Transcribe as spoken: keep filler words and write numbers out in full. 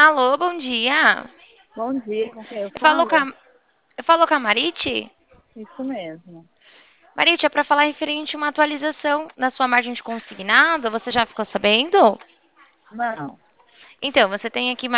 Alô, bom dia. Bom dia, com quem eu Eu falo com falo? a, eu falo com a Marite? Isso mesmo. Marite, é para falar referente a uma atualização na sua margem de consignado. Você já ficou sabendo? Não, Então, você tem aqui